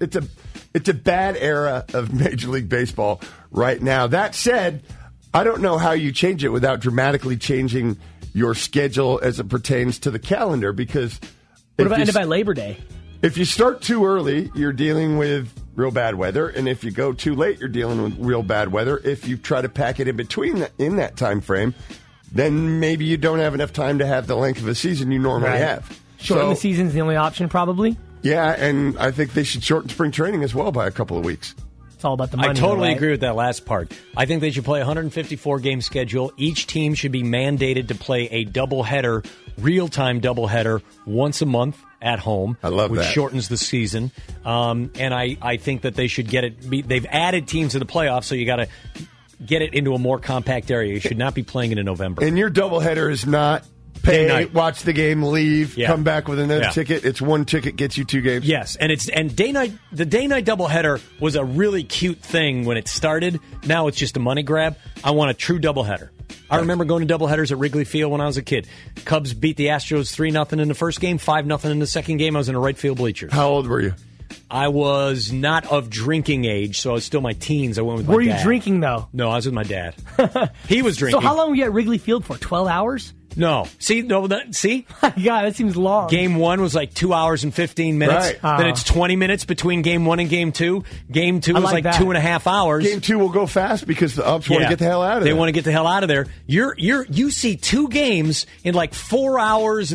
It's a bad era of Major League Baseball right now. That said, I don't know how you change it without dramatically changing your schedule as it pertains to the calendar, because what about ended by Labor Day? If you start too early, you're dealing with real bad weather, and if you go too late, you're dealing with real bad weather. If you try to pack it in between in that time frame, then maybe you don't have enough time to have the length of a season you normally have. Shorten the season's the only option, probably. Yeah, and I think they should shorten spring training as well by a couple of weeks. It's all about the money. I totally agree with that last part. I think they should play a 154-game schedule. Each team should be mandated to play a doubleheader, real-time doubleheader, once a month at home. I love which that. Shortens the season. And I think that they should get it. They've added teams to the playoffs, so you got to get it into a more compact area. You should not be playing it in November. And your doubleheader is not pay, watch the game, leave, come back with another ticket. It's one ticket gets you 2 games. Yes, and the day night doubleheader was a really cute thing when it started. Now it's just a money grab. I want a true doubleheader. I remember going to doubleheaders at Wrigley Field when I was a kid. Cubs beat the Astros 3-0 in the first game, 5-0 in the second game. I was in a right field bleachers. How old were you? I was not of drinking age, so I was still my teens. I went with my dad. Were you drinking, though? No, I was with my dad. He was drinking. So how long were you at Wrigley Field for? 12 hours? No. See? Yeah, that seems long. Game 1 was like 2 hours and 15 minutes. Right. Then it's 20 minutes between Game 1 and Game 2. Game 2 was like 2.5 hours. Game 2 will go fast because the ups want to get the hell out of there. They want to get the hell out of there. You see 2 games in like 4 hours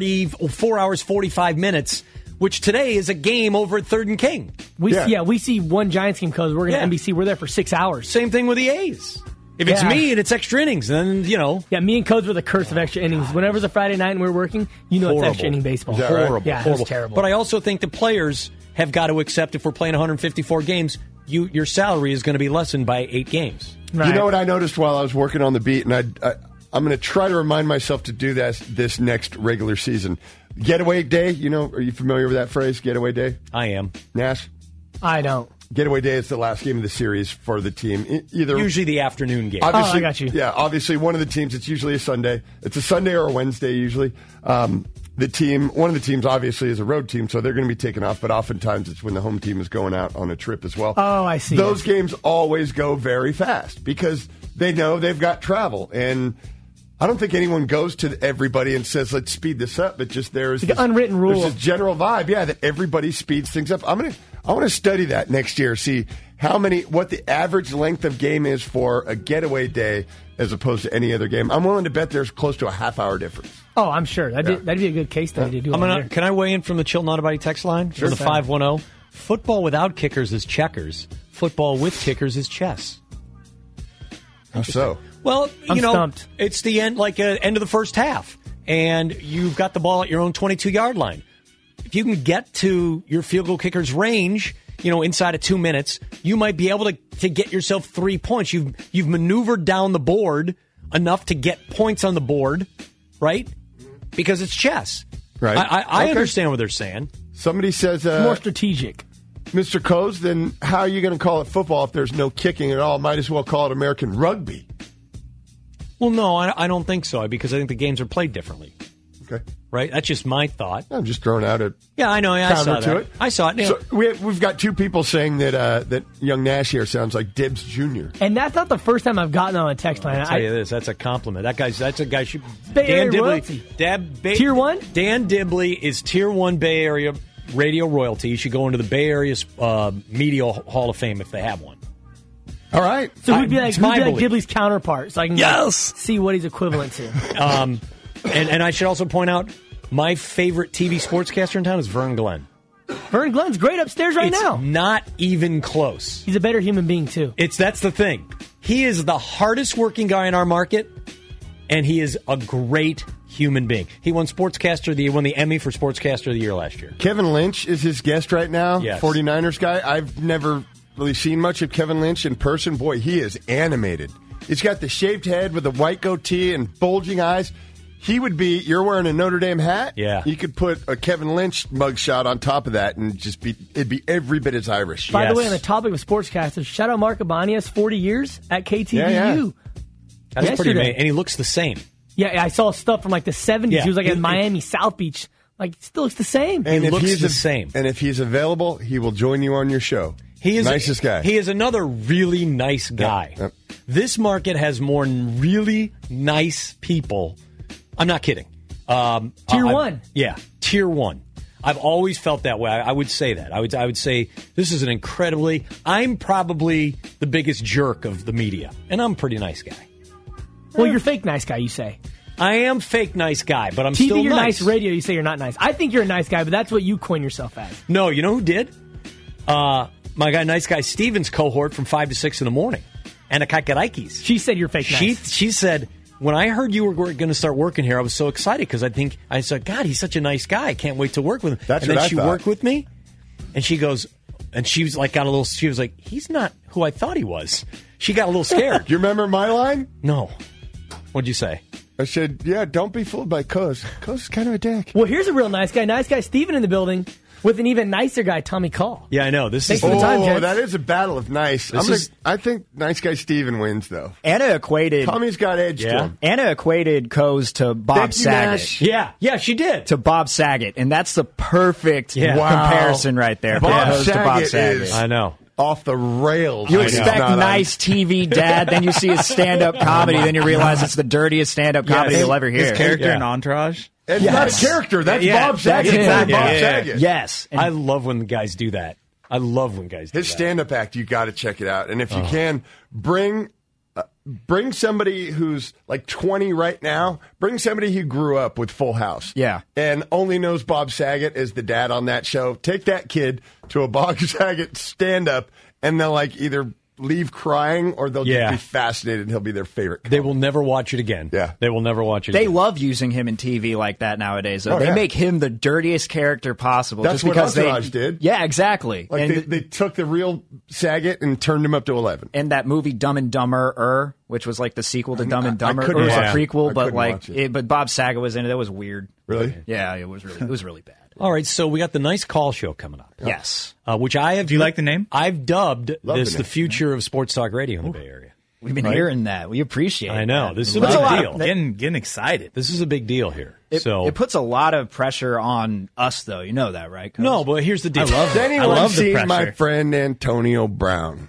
45 minutes, which today is a game over at 3rd and King. We see one Giants game because we're going to NBC. We're there for 6 hours. Same thing with the A's. If it's me and it's extra innings, then, Yeah, me and Codes were the curse of extra innings. Whenever it's a Friday night and we're working, it's extra inning baseball. Horrible. Yeah, horrible. It's terrible. But I also think the players have got to accept if we're playing 154 games, your salary is going to be lessened by 8 games. Right. You know what I noticed while I was working on the beat, and I'm going to try to remind myself to do this next regular season. Getaway day, are you familiar with that phrase, getaway day? I am. Nash? I don't. Getaway day is the last game of the series for the team. Usually the afternoon game. I got you. Yeah, obviously one of the teams, it's usually a Sunday. It's a Sunday or a Wednesday usually. One of the teams obviously is a road team, so they're going to be taken off, but oftentimes it's when the home team is going out on a trip as well. Oh, I see. Those games always go very fast because they know they've got travel. And I don't think anyone goes to everybody and says, let's speed this up. But just there's an unwritten rule. There's this general vibe, that everybody speeds things up. I want to study that next year, see what the average length of game is for a getaway day as opposed to any other game. I'm willing to bet there's close to a half-hour difference. Oh, I'm sure. That'd be a good case study to do. Can I weigh in from the Chilton Auto Body text line? Sure. The 510. Football without kickers is checkers. Football with kickers is chess. How so? Well, I'm stumped. It's the end, end of the first half, and you've got the ball at your own 22-yard line. If you can get to your field goal kicker's range, inside of 2 minutes, you might be able to get yourself 3 points. You've maneuvered down the board enough to get points on the board, right? Because it's chess. Right. I understand what they're saying. Somebody says more strategic. Mr. Coase, then how are you going to call it football if there's no kicking at all? Might as well call it American rugby. Well, no, I don't think so, because I think the games are played differently. Okay. Right? That's just my thought. I'm just throwing out a I know. I saw that. It. I saw it. Yeah. So we've got two people saying that young Nash here sounds like Dibbs Jr. And that's not the first time I've gotten on a text line. I'll tell you this. That's a compliment. That's a guy. Bay Area Dan Dibley. royalty. Tier 1? Dan Dibley is Tier 1 Bay Area radio royalty. You should go into the Bay Area's Media Hall of Fame if they have one. All right. So who'd be like Dibley's counterpart? So I can see what he's equivalent to. And I should also point out, my favorite TV sportscaster in town is Vern Glenn. Vern Glenn's great upstairs now. It's not even close. He's a better human being, too. That's the thing. He is the hardest working guy in our market, and he is a great human being. He won the Emmy for Sportscaster of the Year last year. Kevin Lynch is his guest right now, yes. 49ers guy. I've never really seen much of Kevin Lynch in person. Boy, he is animated. He's got the shaved head with a white goatee and bulging eyes. He would be, you're wearing a Notre Dame hat? Yeah. You could put a Kevin Lynch mugshot on top of that and it'd be every bit as Irish. By the way, on the topic of sportscasters, shout out Mark Abanias, 40 years at KTVU. Yeah. That's pretty amazing. And he looks the same. Yeah, I saw stuff from the 70s. Yeah. He was in Miami, South Beach. It still looks the same. And he looks the same. And if he's available, he will join you on your show. He is nicest guy. He is another really nice guy. Yep. This market has more really nice people. I'm not kidding. Tier 1. Yeah, Tier 1. I've always felt that way. I would say that. I would say this is I'm probably the biggest jerk of the media, and I'm a pretty nice guy. Well, you're fake nice guy, you say. I am fake nice guy, but I'm TV, still you're nice. Radio, you say you're not nice. I think you're a nice guy, but that's what you coin yourself as. No, you know who did? My guy, Nice Guy Stevens cohort from 5 to 6 in the morning. Anna Kakaraikis. She said you're fake nice. She said, when I heard you were going to start working here, I was so excited because I said, God, he's such a nice guy. I can't wait to work with him. And then she worked with me, and she goes, and she was she was like, he's not who I thought he was. She got a little scared. Do you remember my line? No. What'd you say? I said, don't be fooled by Coase. Coase is kind of a dick. Well, here's a real nice guy. Nice guy Steven in the building with an even nicer guy, Tommy Call. Yeah, I know. Thanks for the time, gents. That is a battle of nice. I think nice guy Steven wins, though. Anna equated... Tommy's got edge to him. Anna equated Coase to Bob Saget. Yeah, she did. To Bob Saget. And that's the perfect comparison right there. Bob Saget is... I know. Off the rails. You expect nice TV dad, then you see his stand-up comedy, then you realize it's the dirtiest stand-up comedy you'll ever hear. His character in Entourage? It's not a character. That's Bob Saget. Exactly. Bob Saget. Yes. I love when guys do that. I love when guys do His that. stand-up act, you got to check it out. And if you can, bring somebody who's 20 right now. Bring somebody who grew up with Full House. Yeah. And only knows Bob Saget as the dad on that show. Take that kid to a Bob Saget stand-up, and they'll either leave crying, or they'll Yeah. just be fascinated and he'll be their favorite. They will never watch it again. Yeah. They will never watch it They again. love using him in TV like that nowadays. Though. Oh, They yeah. make him the dirtiest character possible. That's just what because Entourage did. Yeah, exactly. Like and, they took the real Saget and turned him up to 11. and that movie Dumb and Dumber, which was like the sequel to Dumb and I Dumber, couldn't or it was watch a it. prequel, I but couldn't like, watch it. but Bob Saget was in it. That was weird. Really? Yeah, it was really bad. All right, so we got the nice call show coming up. Yes, Which I have. Do you like the name? I've dubbed Love this the the name. future of sports talk radio in the Bay Area. we've been hearing that. We appreciate. I know. that. This is a Puts big lot deal. of- Getting excited. This is a big deal here. It puts a lot of pressure on us, though. You know that, right? Coach? No, but here's the deal. Has anyone love the seen pressure. my friend Antonio Brown?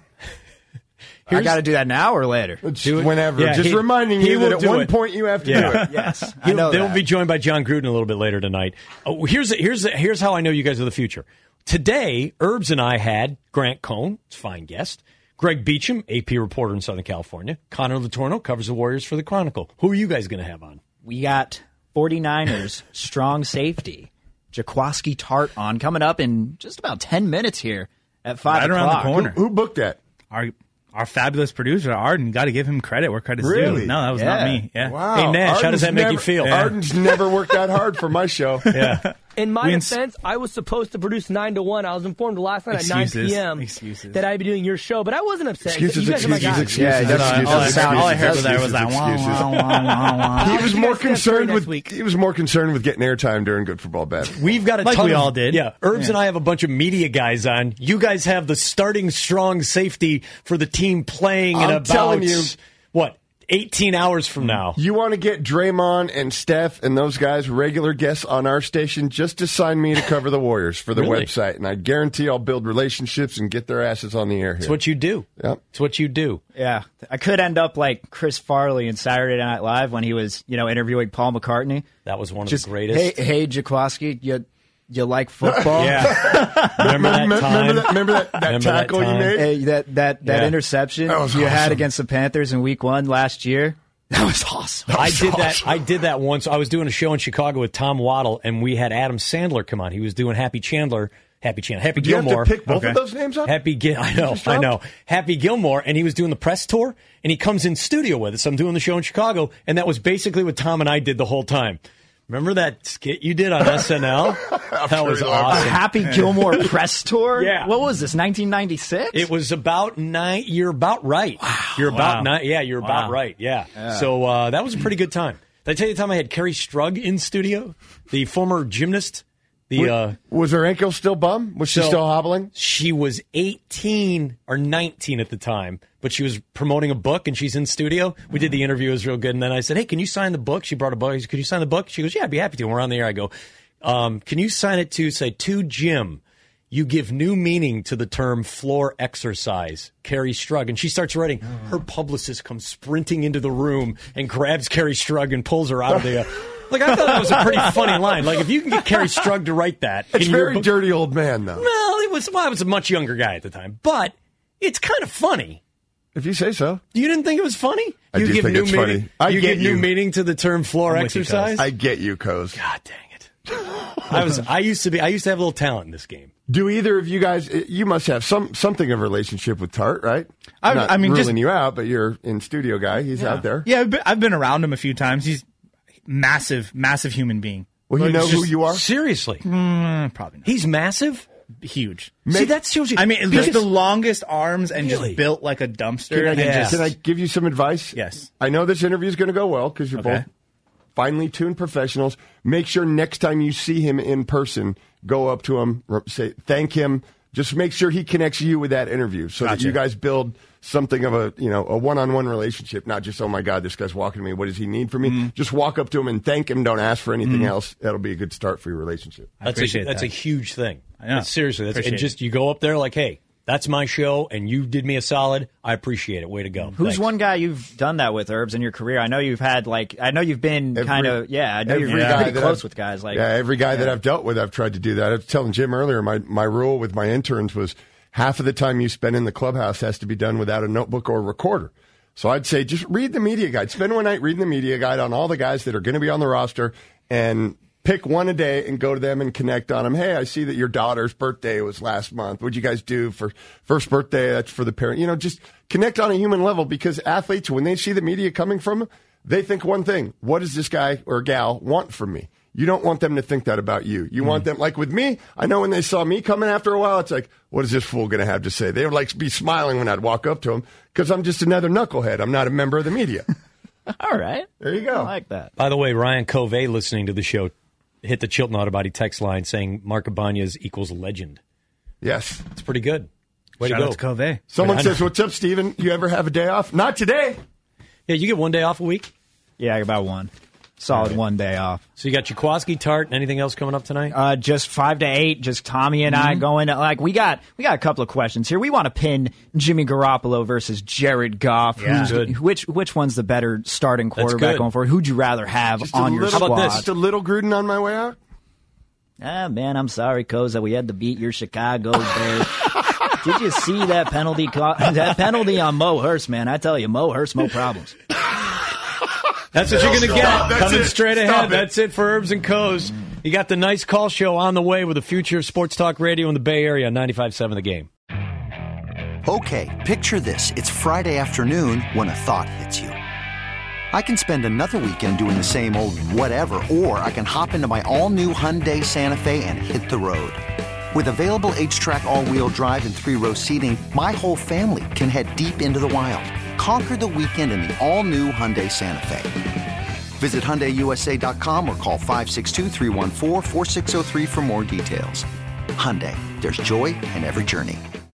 I got to do that now or later. Do it. Whenever. Yeah, just he- reminding he you will that at do one it. point you have to Yeah. do it. Yes, I know They'll that. be joined by John Gruden a little bit later tonight. Oh, here's how I know you guys are the future. Today, Herbs and I had Grant Cohn, fine guest, Greg Beecham, AP reporter in Southern California, Connor Latorno covers the Warriors for the Chronicle. Who are you guys going to have on? We got 49ers strong safety Jaquiski Tart on coming up in just about 10 minutes here at 5 Right o'clock. around the corner. Who booked that? Our fabulous producer, Arden, got to give him credit where credit's Really? due. No, that was Yeah. not me. Yeah. Wow. Hey, Nash, how does that make you feel? Arden's never worked that hard for my show. Yeah. In my We defense, I was supposed to produce 9 to 1. I was informed last night at 9 Excuses. p.m. Excuses. that I'd be doing your show, but I wasn't upset. Excuses, you guys are my excuses, guys. excuses. Yeah, that's excuses, all I heard- all I heard was there was that wah, excuses. wah, wah, wah, wah. He was You more guys can concerned next with week. he was more concerned with getting airtime during Good Football Bad. We've got a Like ton we of- all did. Yeah, Herbs Yeah. and I have a bunch of media guys on. You guys have the starting strong safety for the team playing in I'm about telling you. what 18 hours from now. You want to get Draymond and Steph and those guys regular guests on our station just to sign me to cover the Warriors for the Really? website, and I guarantee I'll build relationships and get their asses on the air here. It's what you do. Yep. It's what you do. Yeah, I could end up like Chris Farley in Saturday Night Live when he was, interviewing Paul McCartney. That was one of Just, the greatest. hey, Jaquiski, you like football? Yeah. Remember that time? Remember that Remember that tackle you time? made? Hey, that Yeah. interception That was you had awesome. against the Panthers in Week 1 last year. That was awesome. I did that once. I was doing a show in Chicago with Tom Waddle, and we had Adam Sandler come on. He was doing Happy Do you have Gilmore. to pick both of those names up? I know. Happy Gilmore, and he was doing the press tour, and he comes in studio with us. I'm doing the show in Chicago, and that was basically what Tom and I did the whole time. Remember that skit you did on SNL? That was A awesome. Happy Gilmore press tour? Yeah. What was this, 1996? It was about 9. You're about right. Wow. You're about 9. Yeah, you're about right. Yeah. So that was a pretty good time. Did I tell you the time I had Carrie Strug in studio, the former gymnast? Was her ankle still bum? Was she So- still hobbling? She was 18 or 19 at the time, but she was promoting a book and she's in studio. We did the interview. It was real good. And then I said, hey, can you sign the book? She brought a book. I said, could you sign the book? She goes, yeah, I'd be happy to. And we're on the air. I go, can you sign it to Jim? You give new meaning to the term floor exercise, Carrie Strug. And she starts writing. Her publicist comes sprinting into the room and grabs Carrie Strug and pulls her out of the... Like, I thought that was a pretty funny line. Like, if you can get Carrie Strug to write that... It's in your very book- dirty old man, though. Well, I was a much younger guy at the time. But it's kind of funny. If you say so. You didn't think it was funny? I You do give think new it's meaning. funny. I you get give new you. meaning to the term floor I'm with you, exercise. I get you, Coz. God dang it! I used to have a little talent in this game. Do either of you guys? You must have something of a relationship with Tart, right? I mean, ruling just- you out, but you're in studio guy. He's out there. Yeah, I've been around him a few times. He's massive human being. Well, you Like, know it's who just- you are. Seriously, Probably not. he's massive. Huge. See, that shows you. I mean, just the longest arms and Really? just built like a dumpster. Can I, and just, can I give you some advice? Yes. I know this interview is going to go well because you're Okay. both finely tuned professionals. Make sure next time you see him in person, go up to him, say thank him. Just make sure he connects you with that interview so that Gotcha. you guys build something of a one-on-one relationship, not just, oh my God, this guy's walking to me. What does he need from me? Mm-hmm. Just walk up to him and thank him. Don't ask for anything else. That'll be a good start for your relationship. That's appreciate that's that. a huge thing. I know. Seriously, that's, Appreciate and just you go up there like, hey, that's my show, and you did me a solid. I appreciate it. Way to go. Who's Thanks. one guy you've done that with, Herbs, in your career? I know you've been I know you're pretty close with guys like. Yeah, every guy that I've dealt with, I've tried to do that. I was telling Jim earlier, my rule with my interns was half of the time you spend in the clubhouse has to be done without a notebook or a recorder. So I'd say just read the media guide. Spend one night reading the media guide on all the guys that are going to be on the roster and pick one a day and go to them and connect on them. Hey, I see that your daughter's birthday was last month. What'd you guys do for first birthday? That's for the parent. Just connect on a human level, because athletes, when they see the media coming from them, they think one thing: what does this guy or gal want from me? You don't want them to think that about you. You want them, like with me, I know when they saw me coming after a while, it's like, what is this fool going to have to say? They would like be smiling when I'd walk up to him, because I'm just another knucklehead. I'm not a member of the media. All right. There you go. I like that. By the way, Ryan Covey, listening to the show, hit the Chilton Auto Body text line saying Mark Ibanez equals legend. Yes. It's pretty good. Way Shout to go. out to Covey. Someone says, what's up, Steven? You ever have a day off? Not today. Yeah, you get one day off a week? Yeah, about one. Solid 1 day off. So you got Jaquaski, Tart, and anything else coming up tonight? Just 5 to 8. Just Tommy and I going. We got a couple of questions here. We want to pin Jimmy Garoppolo versus Jared Goff. Yeah. Which one's the better starting quarterback going forward? Who'd you rather have on your squad? How about this? Just a little Gruden on my way out. Man, I'm sorry, Koza. We had to beat your Chicago Bears. Did you see that penalty? That penalty on Mo Hurst, man. I tell you, Mo Hurst, no problems. That's what you're going to get. Coming straight ahead. It. That's it for Herbs and Co's. You got the nice call show on the way with the future of sports talk radio in the Bay Area on 95.7 The Game. Okay, picture this. It's Friday afternoon when a thought hits you. I can spend another weekend doing the same old whatever, or I can hop into my all-new Hyundai Santa Fe and hit the road. With available H-Track all-wheel drive and 3-row seating, my whole family can head deep into the wild. Conquer the weekend in the all-new Hyundai Santa Fe. Visit HyundaiUSA.com or call 562-314-4603 for more details. Hyundai, there's joy in every journey.